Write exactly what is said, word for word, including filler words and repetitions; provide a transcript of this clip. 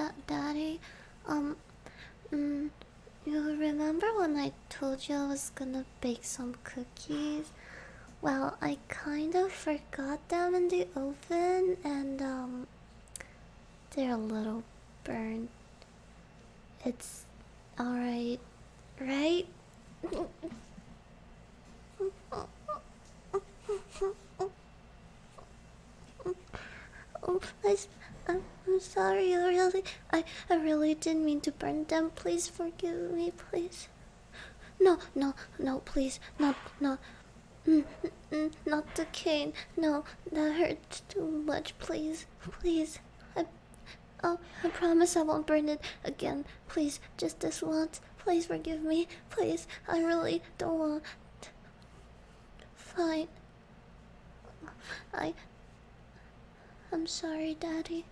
Da- Daddy, um, mm, you remember when I told you I was gonna bake some cookies? Well, I kind of forgot them in the oven, and um, they're a little burnt. It's alright, right? Oh, I, I'm, I'm sorry. I really, I, I really didn't mean to burn them. Please forgive me, please. No, no, no, please, not, not, mm, mm, mm, not the cane. No, that hurts too much. Please, please. I, oh, I promise I won't burn it again. Please, just this once. Please forgive me. Please, I really don't want. Fine. I, I'm sorry, Daddy.